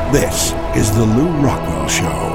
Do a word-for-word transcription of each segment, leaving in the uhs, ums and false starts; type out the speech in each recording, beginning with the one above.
This is the Lew Rockwell Show.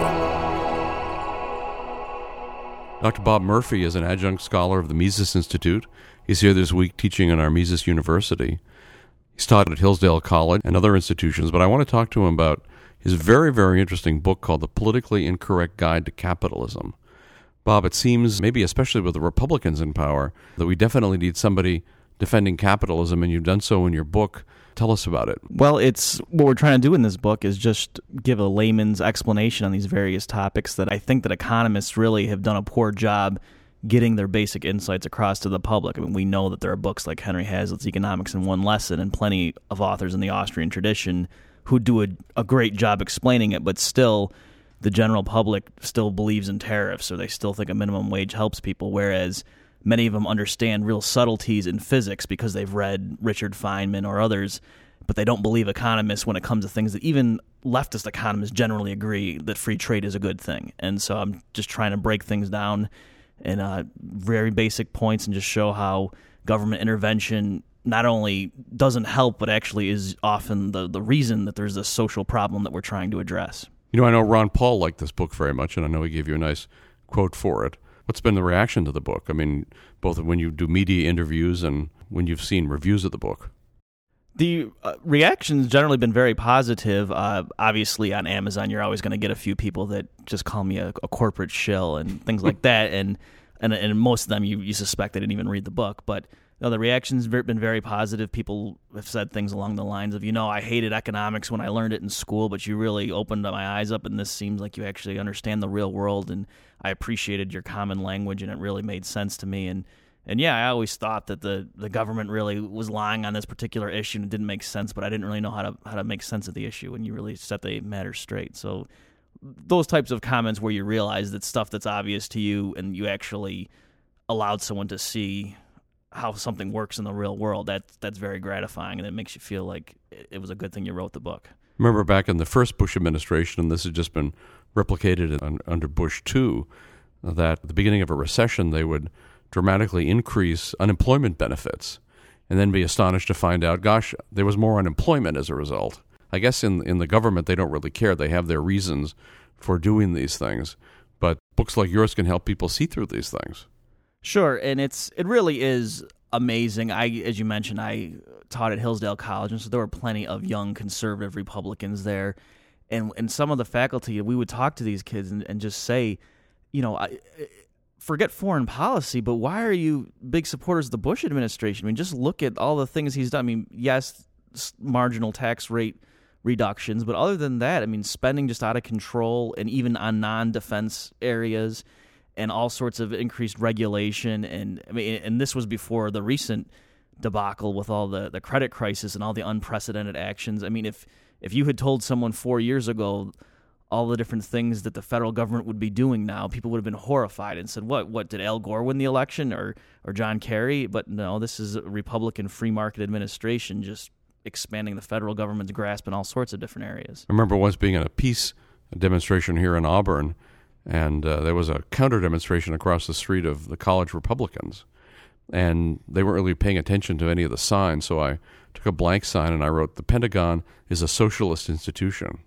Doctor Bob Murphy is an adjunct scholar of the Mises Institute. He's here this week teaching in our Mises University. He's taught at Hillsdale College and other institutions, but I want to talk to him about his very, very interesting book called The Politically Incorrect Guide to Capitalism. Bob, it seems, maybe especially with the Republicans in power, that we definitely need somebody defending capitalism, and you've done so in your book. Tell us about it. Well, it's what we're trying to do in this book is just give a layman's explanation on these various topics that I think that economists really have done a poor job getting their basic insights across to the public. I mean, we know that there are books like Henry Hazlitt's Economics in One Lesson and plenty of authors in the Austrian tradition who do a, a great job explaining it, but still the general public still believes in tariffs, or they still think a minimum wage helps people, whereas many of them understand real subtleties in physics because they've read Richard Feynman or others, but they don't believe economists when it comes to things that even leftist economists generally agree that free trade is a good thing. And so I'm just trying to break things down in uh, very basic points and just show how government intervention not only doesn't help, but actually is often the, the reason that there's a social problem that we're trying to address. You know, I know Ron Paul liked this book very much, and I know he gave you a nice quote for it. What's been the reaction to the book? I mean, both when you do media interviews and when you've seen reviews of the book. The uh, reaction's generally been very positive. Uh, obviously, on Amazon, you're always going to get a few people that just call me a, a corporate shill and things like that. And, and and most of them, you, you suspect they didn't even read the book. But no, the reaction's been very positive. People have said things along the lines of, you know, I hated economics when I learned it in school, but you really opened my eyes up, and this seems like you actually understand the real world, and I appreciated your common language, and it really made sense to me. And and yeah, I always thought that the, the government really was lying on this particular issue, and it didn't make sense, but I didn't really know how to how to make sense of the issue when you really set the matter straight. So those types of comments where you realize that stuff that's obvious to you and you actually allowed someone to see how something works in the real world, that, that's very gratifying, and it makes you feel like it was a good thing you wrote the book. Remember back in the first Bush administration, and this has just been replicated in, under Bush two, that at the beginning of a recession, they would dramatically increase unemployment benefits and then be astonished to find out, gosh, there was more unemployment as a result. I guess in in the government, they don't really care. They have their reasons for doing these things. But books like yours can help people see through these things. Sure, and it's it really is amazing. I, as you mentioned, I taught at Hillsdale College, and so there were plenty of young conservative Republicans there. And and some of the faculty, we would talk to these kids and, and just say, you know, I, forget foreign policy, but why are you big supporters of the Bush administration? I mean, just look at all the things he's done. I mean, yes, marginal tax rate reductions, but other than that, I mean, spending just out of control, and even on non-defense areas, and all sorts of increased regulation. And I mean, and this was before the recent debacle with all the, the credit crisis and all the unprecedented actions. I mean, if if you had told someone four years ago all the different things that the federal government would be doing now, people would have been horrified and said, what, what did Al Gore win the election, or or John Kerry? But no, this is a Republican free market administration just expanding the federal government's grasp in all sorts of different areas. I remember once being at a peace demonstration here in Auburn, and uh, there was a counter-demonstration across the street of the college Republicans, and they weren't really paying attention to any of the signs, so I took a blank sign and I wrote, "The Pentagon is a socialist institution."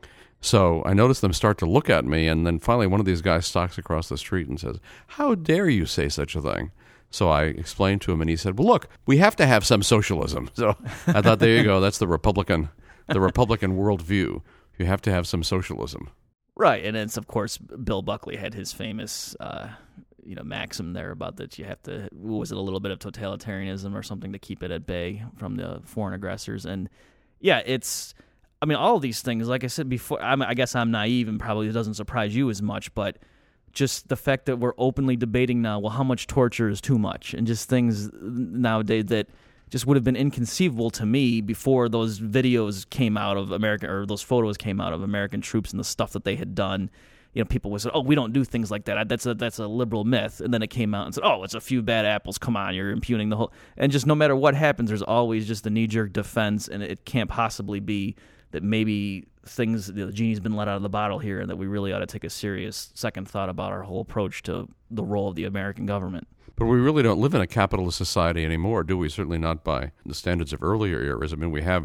So I noticed them start to look at me, and then finally one of these guys stalks across the street and says, "How dare you say such a thing?" So I explained to him, and he said, "Well, look, we have to have some socialism." So I thought, there you go, that's the Republican, the Republican worldview. You have to have some socialism. Right, and it's, of course, Bill Buckley had his famous, uh, you know, maxim there about that you have to, was it a little bit of totalitarianism or something to keep it at bay from the foreign aggressors? And yeah, it's, I mean, all of these things, like I said before, I'm, I guess I'm naive and probably it doesn't surprise you as much, but just the fact that we're openly debating now, well, how much torture is too much, and just things nowadays that just would have been inconceivable to me before those videos came out of America, or those photos came out of American troops and the stuff that they had done. You know, people would say, "Oh, we don't do things like that. That's a that's a liberal myth." And then it came out and said, "Oh, it's a few bad apples. Come on, you're impugning the whole." And just no matter what happens, there's always just a knee-jerk defense, and it can't possibly be that maybe things, the genie's been let out of the bottle here, and that we really ought to take a serious second thought about our whole approach to the role of the American government. But we really don't live in a capitalist society anymore, do we? Certainly not by the standards of earlier eras. I mean, we have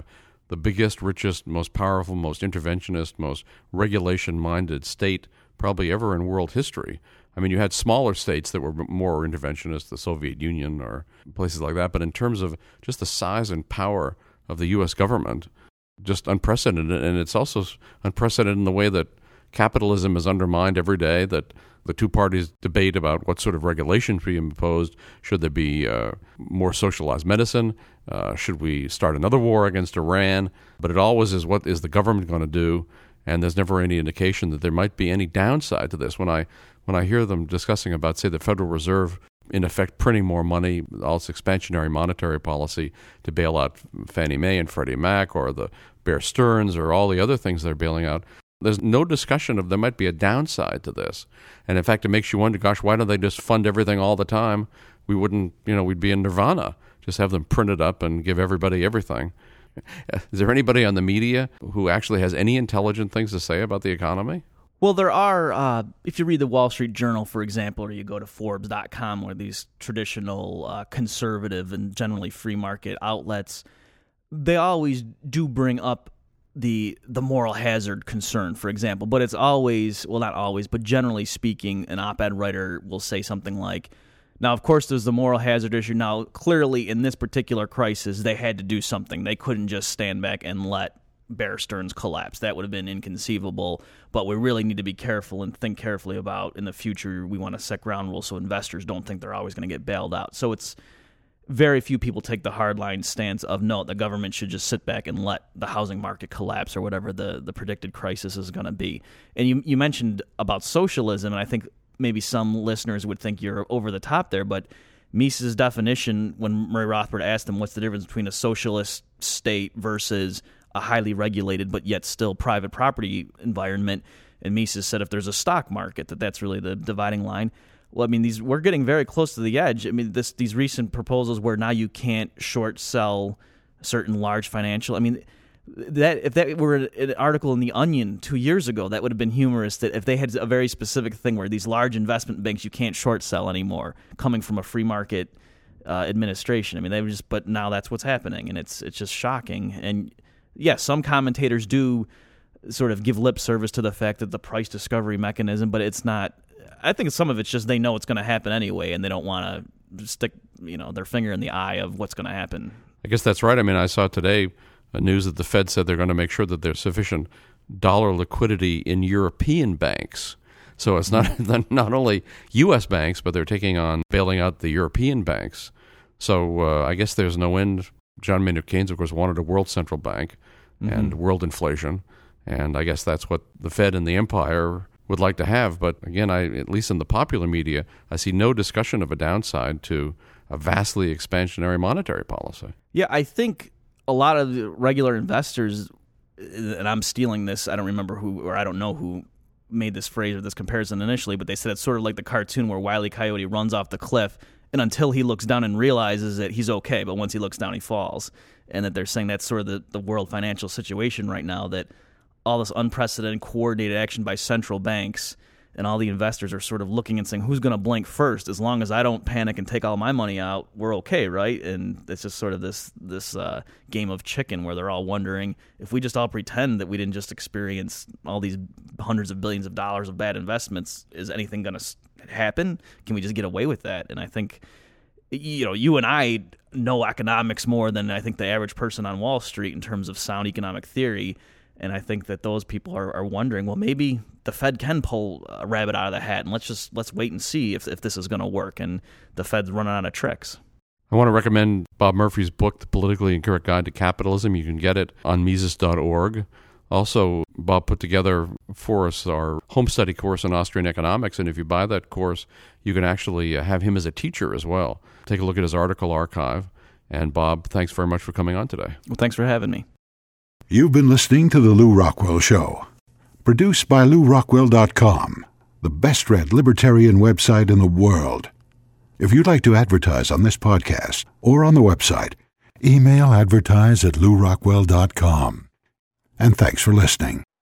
the biggest, richest, most powerful, most interventionist, most regulation-minded state probably ever in world history. I mean, you had smaller states that were more interventionist, the Soviet Union or places like that, but in terms of just the size and power of the U S government, just unprecedented. And it's also unprecedented in the way that capitalism is undermined every day, that the two parties debate about what sort of regulations be imposed. Should there be uh, more socialized medicine? Uh, should we start another war against Iran? But it always is, what is the government going to do? And there's never any indication that there might be any downside to this. When I when I hear them discussing about, say, the Federal Reserve, in effect printing more money, all its expansionary monetary policy to bail out Fannie Mae and Freddie Mac, or the Bear Stearns, or all the other things they're bailing out, there's no discussion of there might be a downside to this. And in fact, it makes you wonder, gosh, why don't they just fund everything all the time? We wouldn't, you know, we'd be in nirvana. Just have them print it up and give everybody everything. Is there anybody on the media who actually has any intelligent things to say about the economy? Well, there are, uh, if you read the Wall Street Journal, for example, or you go to Forbes dot com, where these traditional uh, conservative and generally free market outlets, they always do bring up the the moral hazard concern, for example. But it's always, well, not always, but generally speaking, an op-ed writer will say something like, now, of course, there's the moral hazard issue. Now, clearly, in this particular crisis, they had to do something. They couldn't just stand back and let Bear Stearns collapse. That would have been inconceivable, but we really need to be careful and think carefully about, in the future, we want to set ground rules so investors don't think they're always going to get bailed out. So it's very few people take the hardline stance of, no, the government should just sit back and let the housing market collapse or whatever the, the predicted crisis is going to be. And you, you mentioned about socialism, and I think maybe some listeners would think you're over the top there, but Mises' definition, when Murray Rothbard asked him what's the difference between a socialist state versus a highly regulated but yet still private property environment, and Mises said if there's a stock market, that that's really the dividing line. Well, I mean, these we're getting very close to the edge. I mean, this these recent proposals where now you can't short sell certain large financial. I mean, that if that were an article in The Onion two years ago, that would have been humorous. That if they had a very specific thing where these large investment banks you can't short sell anymore, coming from a free market uh, administration. I mean, they were just. But now that's what's happening, and it's it's just shocking. And yes, some commentators do sort of give lip service to the fact that the price discovery mechanism, but it's not. I think some of it's just they know it's going to happen anyway, and they don't want to stick, you know, their finger in the eye of what's going to happen. I guess that's right. I mean, I saw today a news that the Fed said they're going to make sure that there's sufficient dollar liquidity in European banks. So it's not not only U S banks, but they're taking on bailing out the European banks. So uh, I guess there's no end. John Maynard Keynes, of course, wanted a world central bank mm-hmm. and world inflation, and I guess that's what the Fed and the empire would like to have. But again, I at least in the popular media, I see no discussion of a downside to a vastly expansionary monetary policy. Yeah, I think a lot of the regular investors, and I'm stealing this, I don't remember who, or I don't know who made this phrase or this comparison initially, but they said it's sort of like the cartoon where Wile E. Coyote runs off the cliff, and until he looks down and realizes that he's okay, but once he looks down, he falls. And that they're saying that's sort of the, the world financial situation right now, that all this unprecedented coordinated action by central banks and all the investors are sort of looking and saying, who's going to blink first? As long as I don't panic and take all my money out, we're okay, right? And it's just sort of this this uh, game of chicken where they're all wondering, if we just all pretend that we didn't just experience all these hundreds of billions of dollars of bad investments, is anything going to happen? Can we just get away with that? And I think, you know, you and I know economics more than I think the average person on Wall Street in terms of sound economic theory. And I think that those people are, are wondering, well, maybe the Fed can pull a rabbit out of the hat, and let's just let's wait and see if if this is going to work. And the Fed's running out of tricks. I want to recommend Bob Murphy's book, The Politically Incorrect Guide to Capitalism. You can get it on Mises dot org. Also, Bob put together for us our home study course in Austrian economics, and if you buy that course, you can actually have him as a teacher as well. Take a look at his article archive. And Bob, thanks very much for coming on today. Well, thanks for having me. You've been listening to The Lew Rockwell Show, produced by Lew Rockwell dot com, the best-read libertarian website in the world. If you'd like to advertise on this podcast or on the website, email advertise at Lew Rockwell dot com. And thanks for listening.